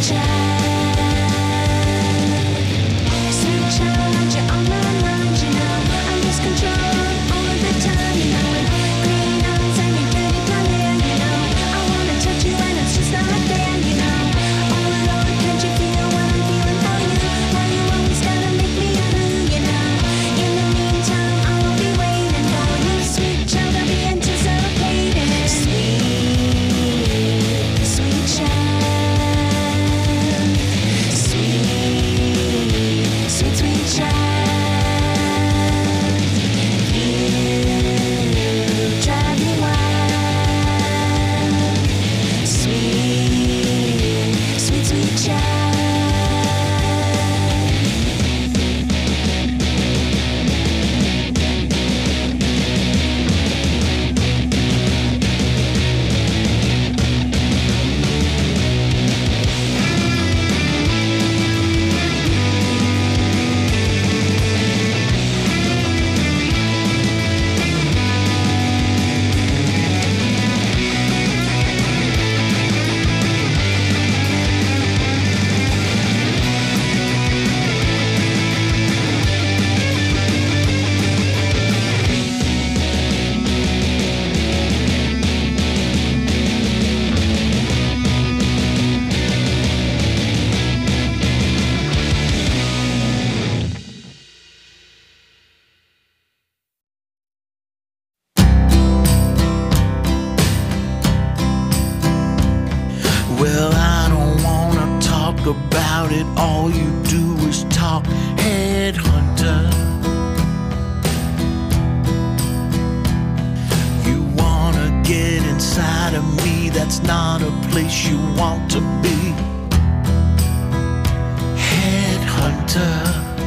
Well, I don't wanna talk about it. All you do is talk, headhunter. You wanna get inside of me. That's not a place you want to be. Headhunter.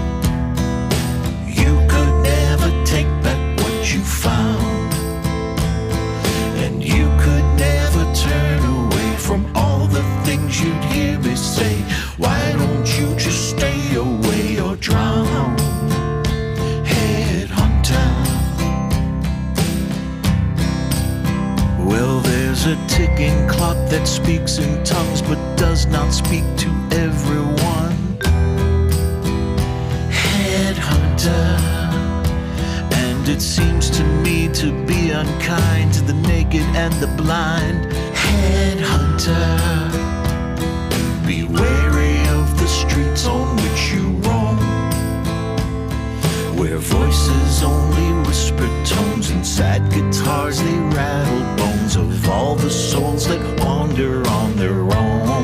You could never take back what you found, and you could never turn away from all the things you'd hear me say. Why don't you just stay away or drown? Headhunter. Well, there's a ticking clock that speaks in tongues but does not speak to everyone. Headhunter. And it seems to me to be unkind to the naked and the blind. Headhunter. Be wary of the streets on which you roam, where voices only whisper tones and sad guitars they rattle bones of all the souls that wander on their own.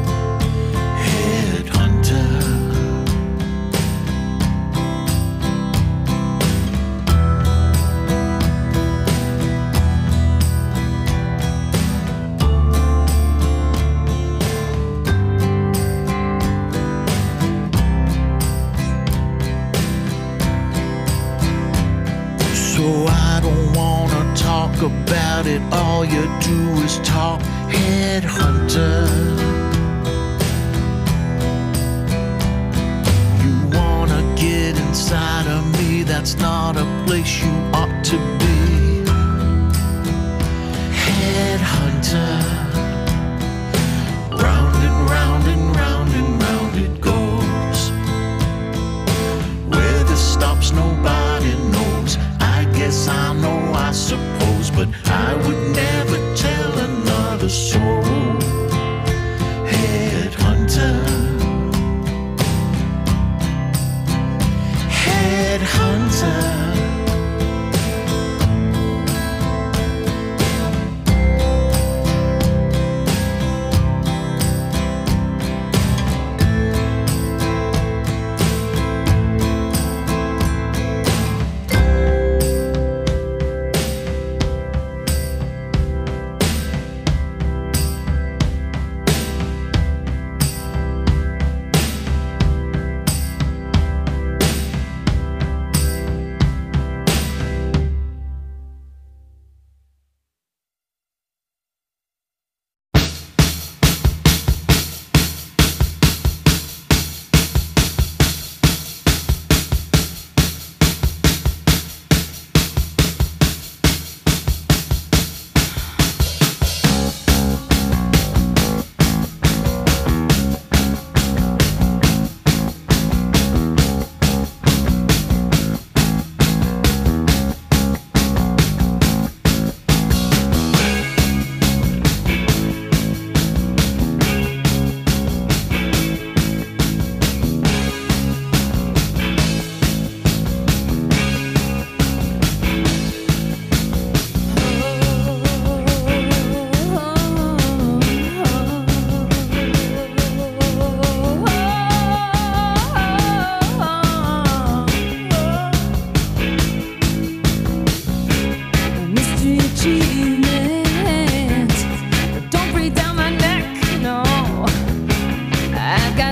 Headhunter. So I don't wanna talk about it. All you do is talk, headhunter.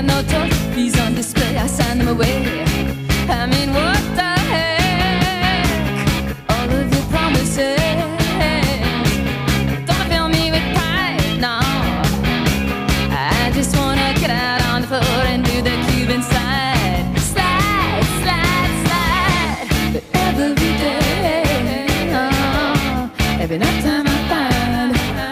got no trophies on display, I sign them away. I mean, what the heck? All of your promises don't fill me with pride, no. I just wanna get out on the floor and do the Cuban slide. Slide, slide, slide. But every day, oh, every night time I find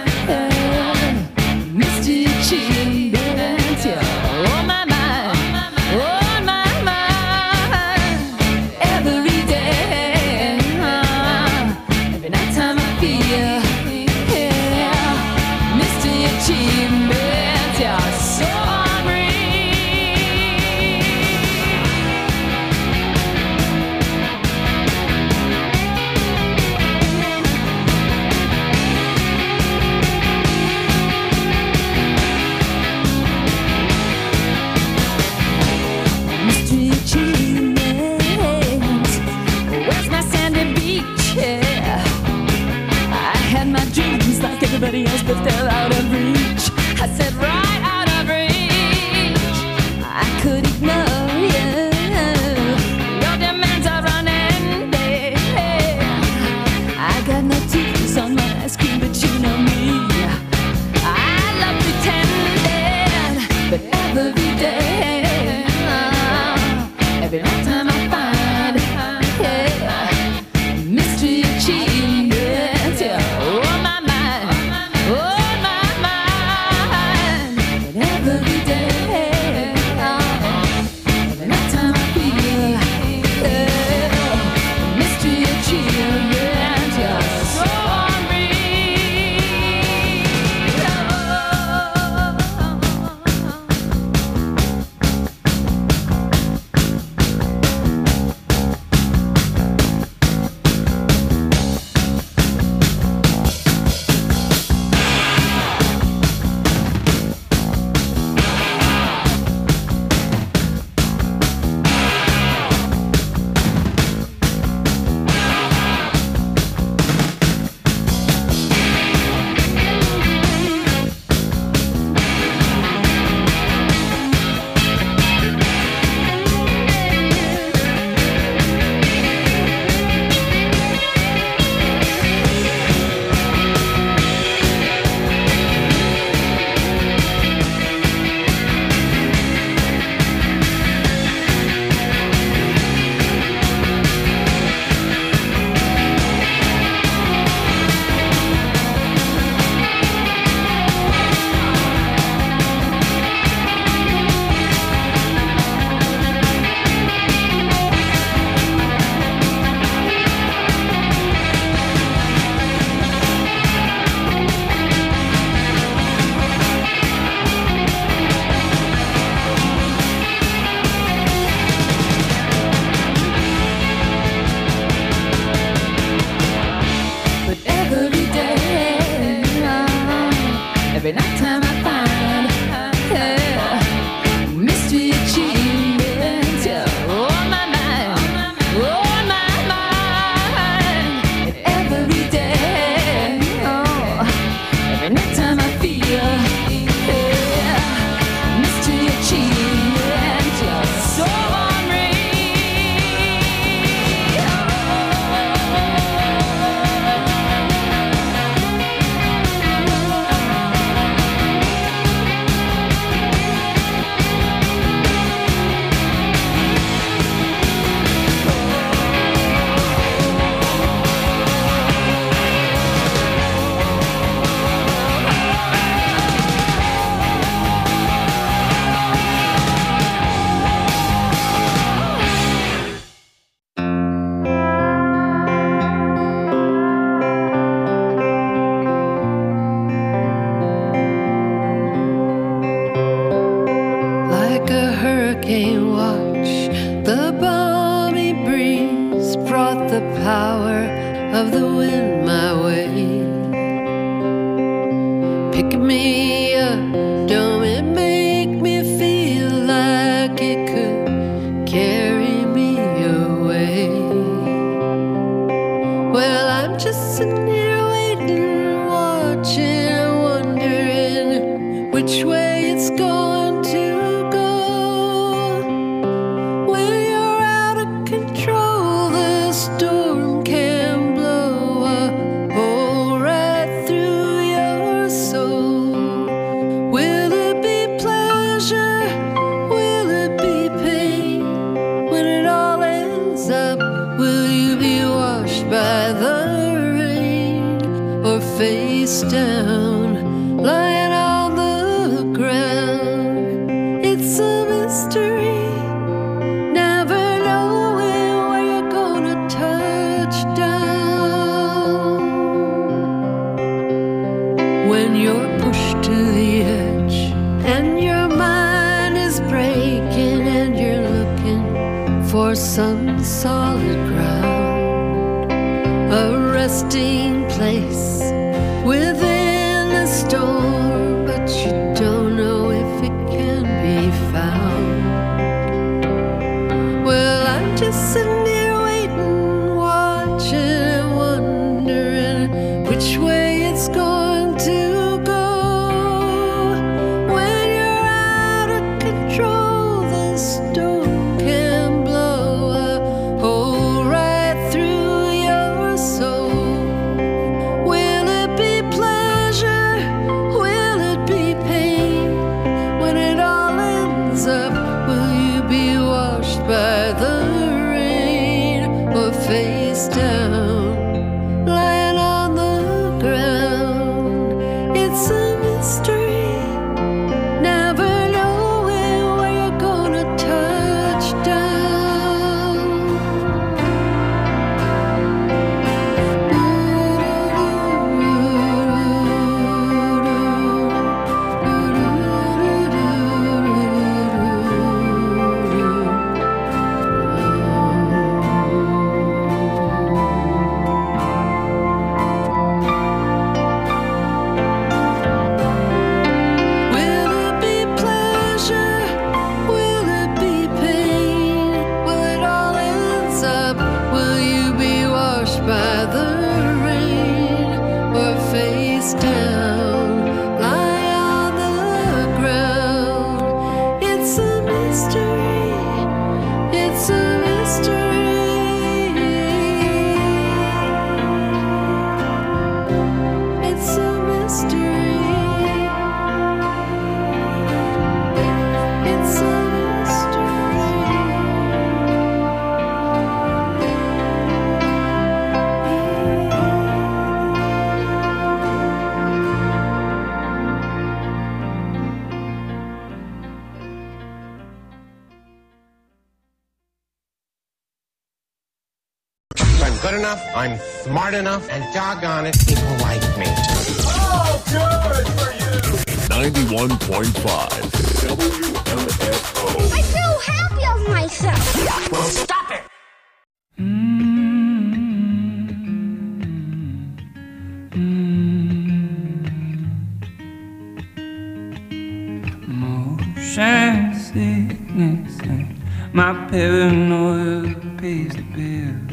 mystery achievements, yeah, on my mind, on my mind. Every day, every night time I feel, yeah, mystery achievements, yeah, so like everybody else, but they're out of reach. I said right out of reach. I could ignore you. Your demands are running late. I got no teeth on my ice cream, but you know me. I love pretending, but every day, every night time I find, yeah, mystery achievements, yeah. Every night time I find, yeah, mystery achievements, yeah, on my mind, on my mind. And every day, oh, every night time I feel, yeah, mystery achievements, yeah, so unreal. Watch the balmy breeze brought the power of the wind my way. Pick me up, don't it make me feel like it could carry me away? Well, I'm just sitting here waiting, watching, wondering which way it's going to go. for some solid ground, a resting place within a storm, but you don't know if it can be found. Well, I'm just sitting here waiting, watching and wondering which way it's going to go. When you're out of control, the storm can blow a hole right through your soul. Will it be pleasure? Will it be pain? When it all ends up, will you be washed by the rain or face down, lying on the ground? It's a mystery, never knowing where you're gonna touch down. Will it be pleasure? Will it be pain? Will it all ends up? Will you be washed by the rain or face down, lie on the ground? It's a mystery. It's a mystery. It's a mystery. It's a I'm good enough, I'm smart enough, and doggone it, people like me. 91.5 WMFO. I feel happy of myself. Well, stop it! Motion sickness and my paranoia pays the bills.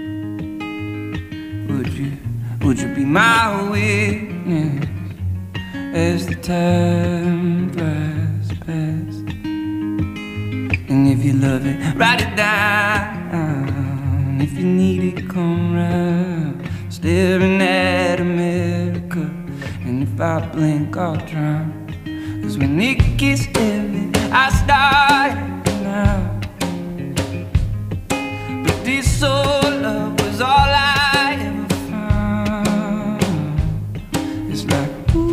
Would you be my witness as the time flies past? And if you love it, write it down. If you need it, come round. Staring at America, and if I blink, I'll drown. 'Cause when it gets heavy, I start now. But this soul love was all I ever found. It's like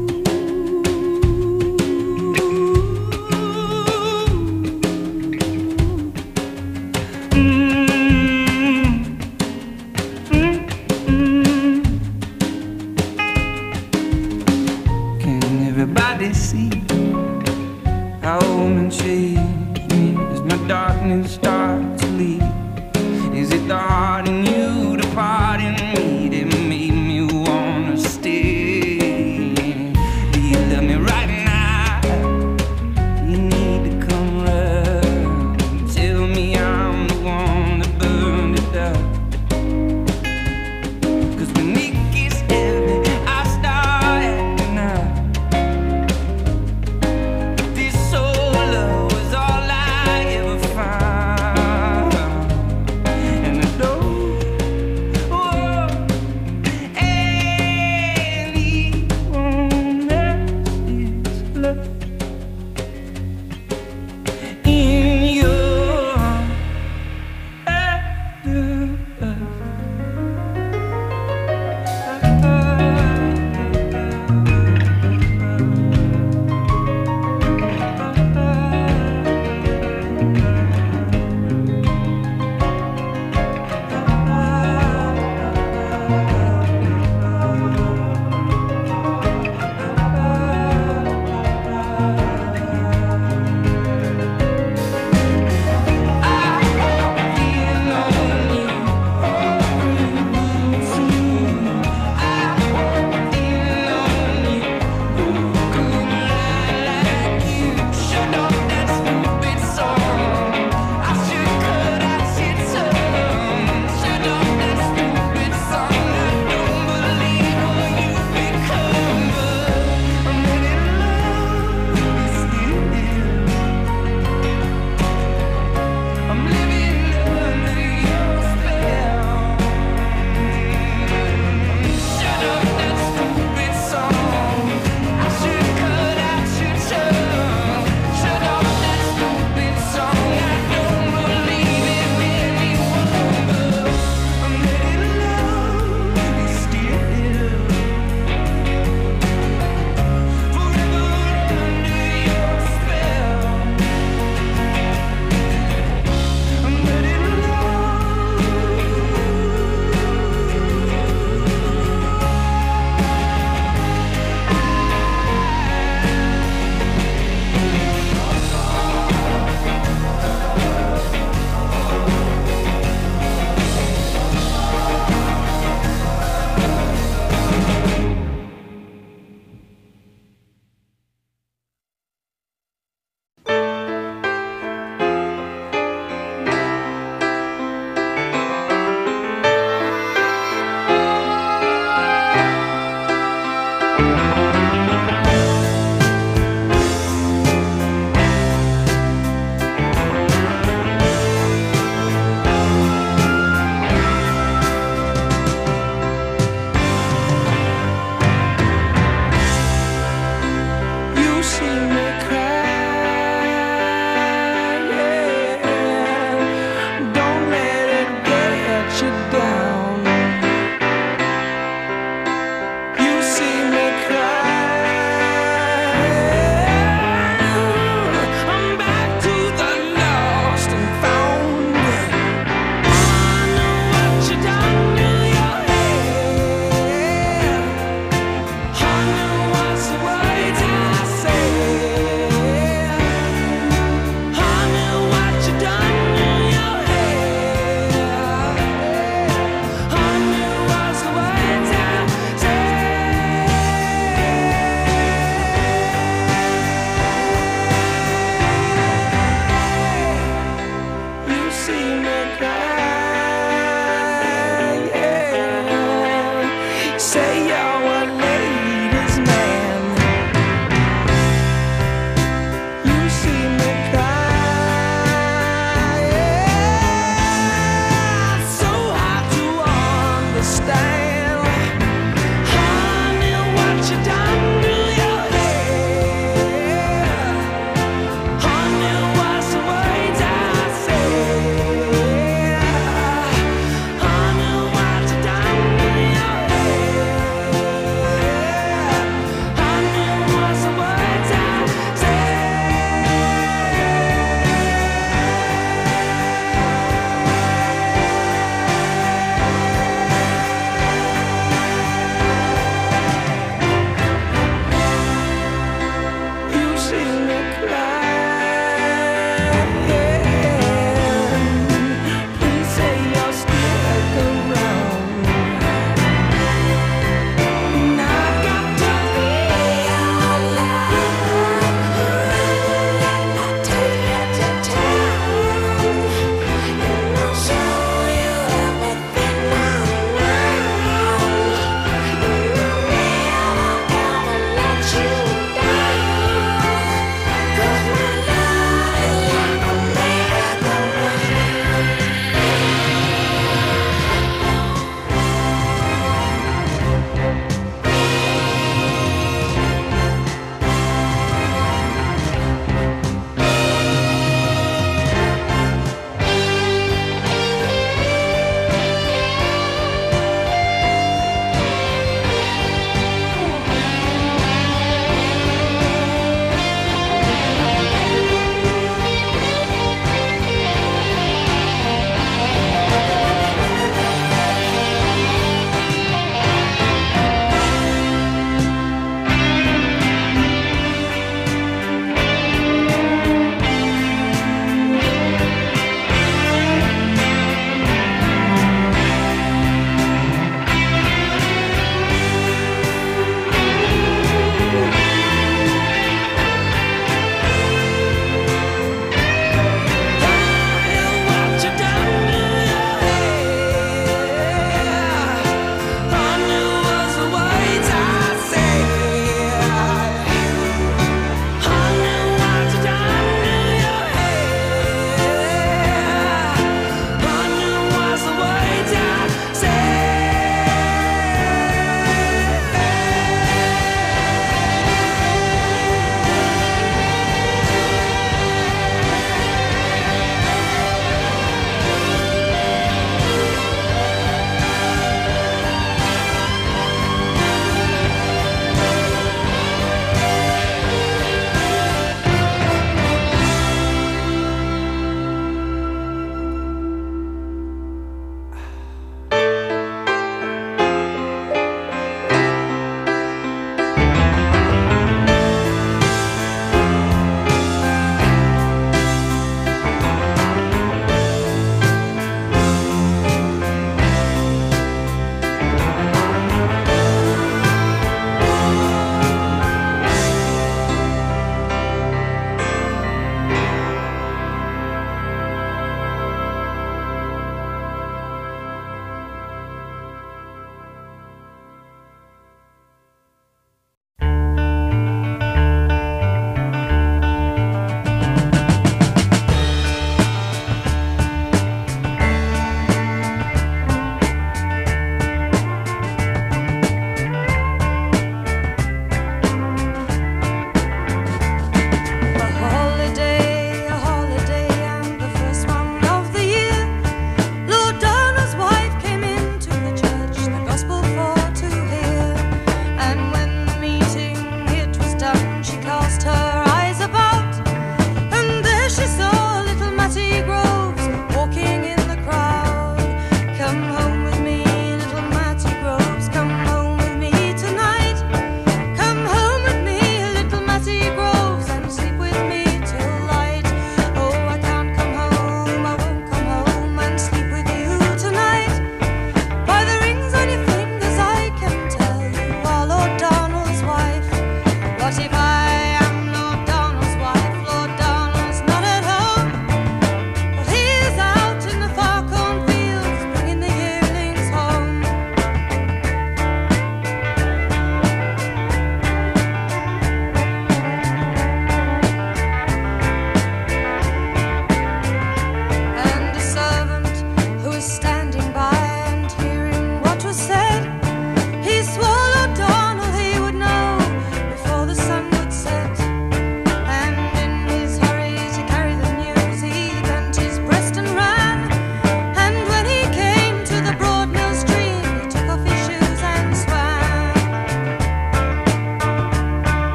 Can everybody see how woman changed me as my darkness starts to leave? Is it the heart in you, the part in me that made me wanna stay? Do you love me right now? You need to come round and tell me I'm the one that burned it down. 'Cause when it gets heavy, I start acting out. This soul love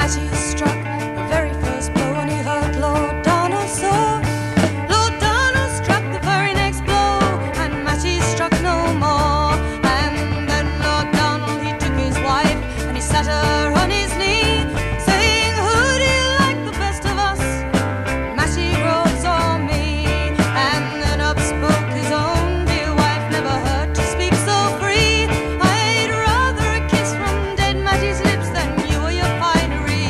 Matty struck the very first blow and he heard Lord Donald soar. Lord Donald struck the very next blow and Matty struck no more. And then Lord Donald, he took his wife and he sat her on his knee, saying, who do you like the best of us, Matty Groves or me? And then up spoke his own dear wife, never heard to speak so free. I'd rather a kiss from dead Matty's lips than you or your finery.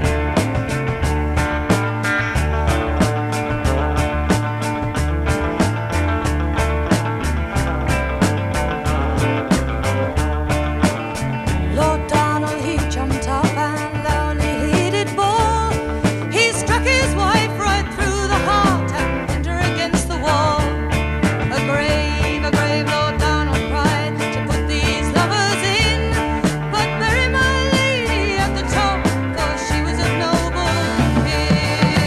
Lord Donald, he jumped up and loudly he did bawl. He struck his wife right through the heart and pinned her against the wall. A grave, Lord Donald cried, to put these lovers in, but bury my lady at the top, for she was of noble kin.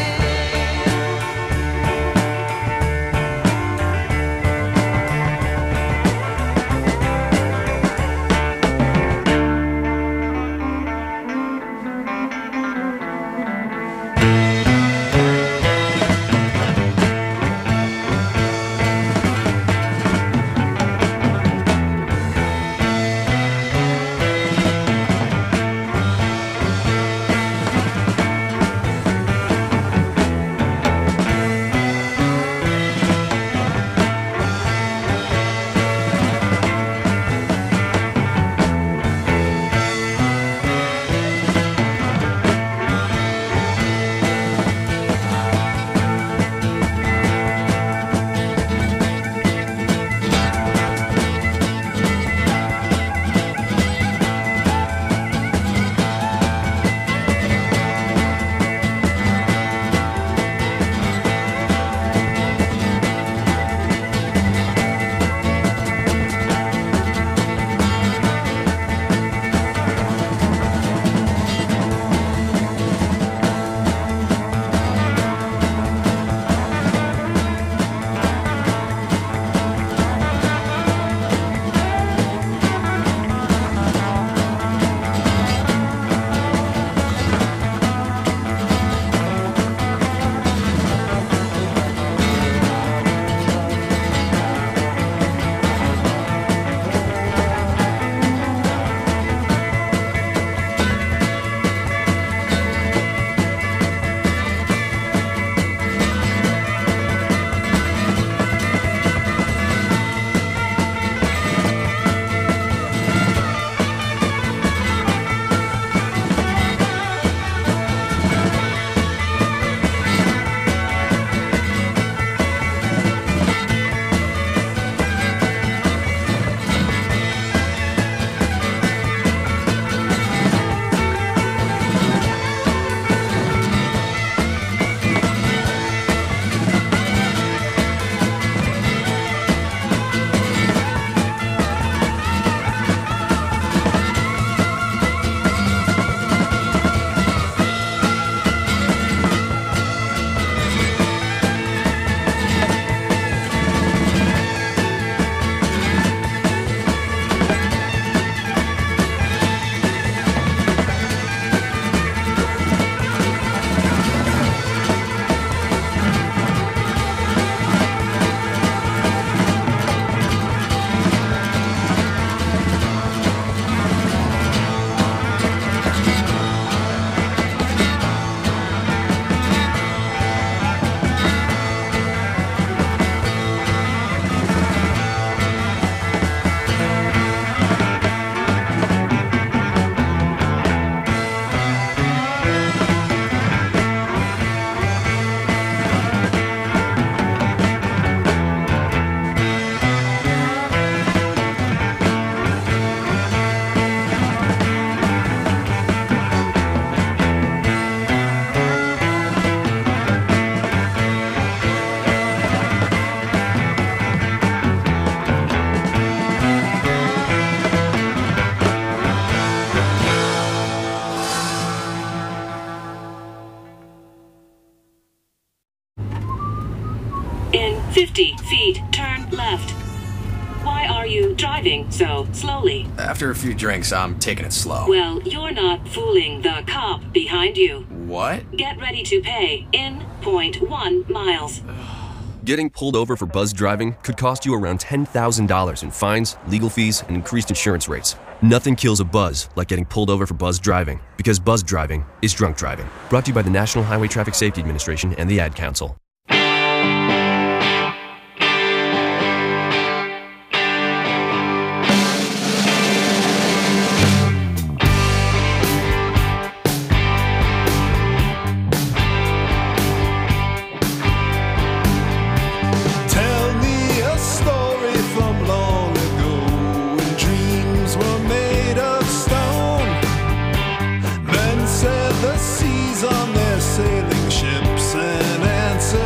In 50 feet, turn left. Wide Why are you driving so slowly? After a few drinks, I'm taking it slow. Well, you're not fooling the cop behind you. What? Get ready to pay in 0.1 miles. Getting pulled over for buzz driving could cost you around $10,000 in fines, legal fees, and increased insurance rates. Nothing kills a buzz like getting pulled over for buzz driving, because buzz driving is drunk driving. Brought to you by the National Highway Traffic Safety Administration and the Ad Council. On their sailing ships and answer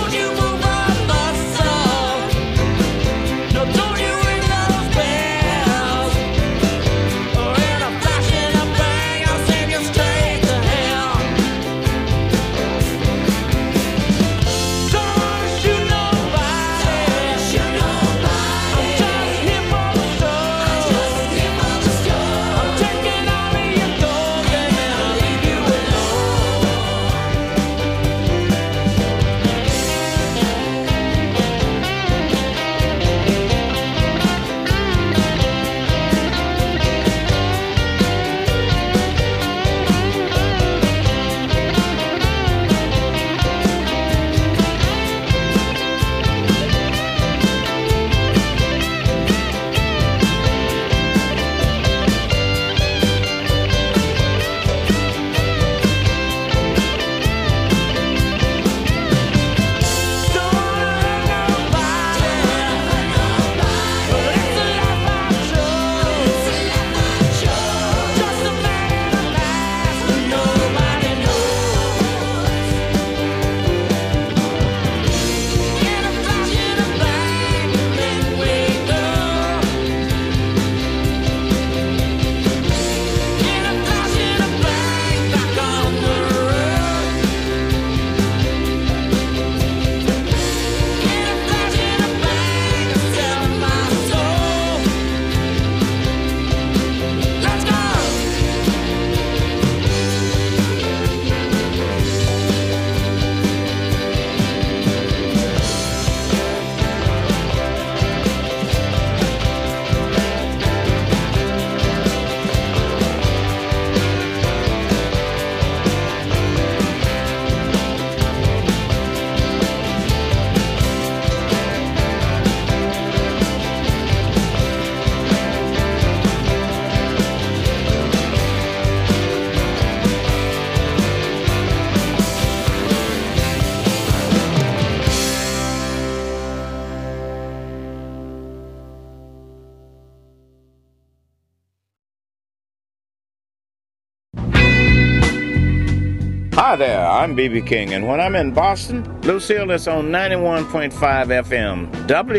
Hi there, I'm B.B. King, and when I'm in Boston, Lucille is on 91.5 FM,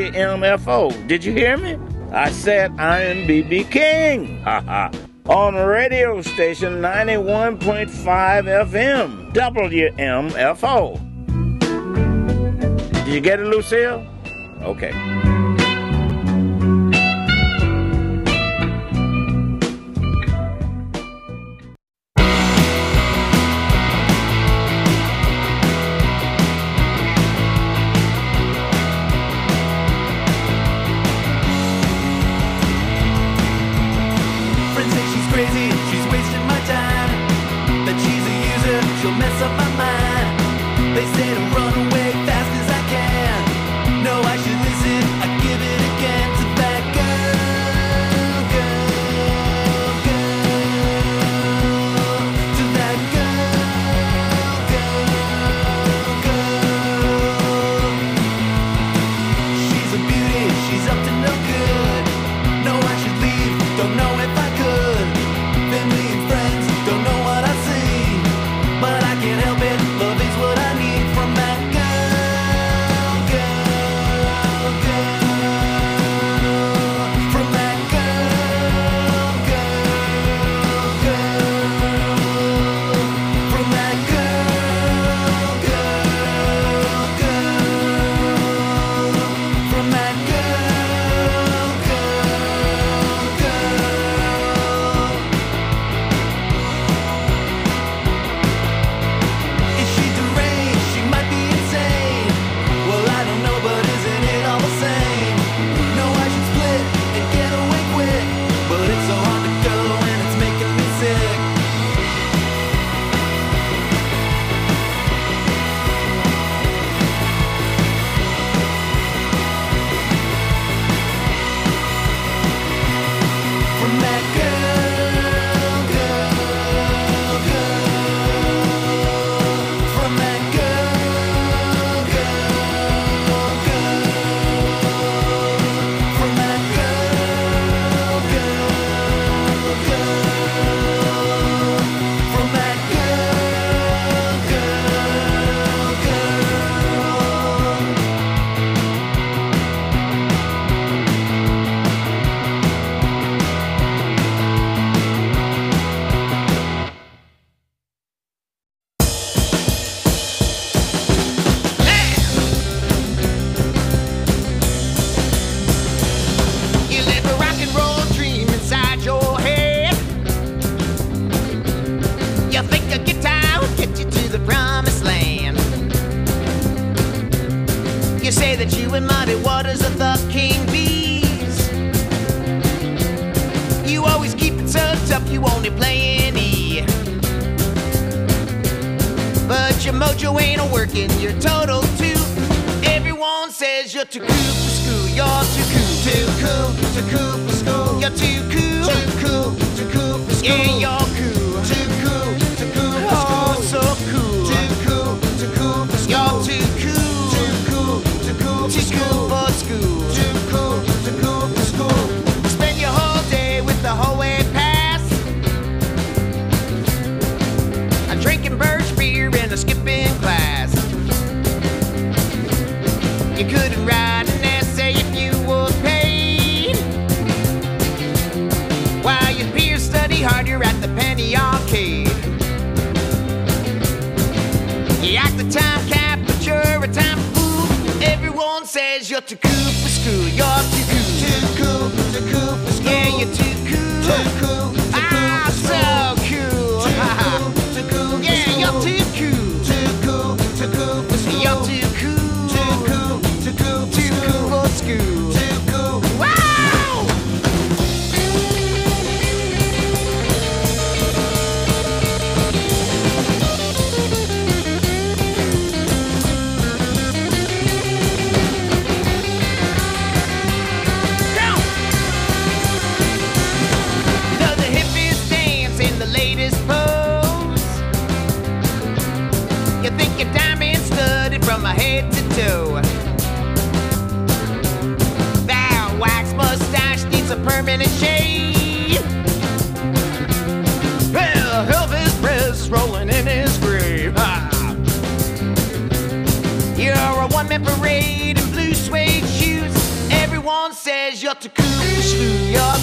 WMFO. Did you hear me? I said I am B.B. King. On radio station 91.5 FM, WMFO. Did you get it, Lucille? Okay. She'll mess up my mind. They say to run away fast as I can. No, I should listen. I You say that you and Muddy Waters are the king bees. You always keep it so tough, you only play an E. But your mojo ain't working, you're total too. Everyone says you're too cool for school, you're too cool. Too cool for school. You're too cool. Too cool for school. Yeah, you're cool. Too cool for school. Oh, so cool. Too cool for school. You're too cool. Too cool for school. Too cool for school. Spend your whole day with the hallway pass. I'm drinking birch beer and a skipping class. You couldn't write an essay if you were paid. While your peers study harder at the penny arcade. You act the time cap, but you're a time fool. Everyone says you're too cool for school. You're too cool. Too cool for school. Yeah, you're too cool. Too cool so cool. Too cool. Yeah, you're too cool. Too cool for school. You're too cool. Too cool for school. Too cool. Wow! You know the hippies dance in the latest pose. You think your diamond studded from my head to toe. That wax mustache needs a permanent shave. Well, Elvis Presley's rolling in his grave. Ha! You're a one-man parade in blue suede shoes. Everyone says you're too cool for school. You're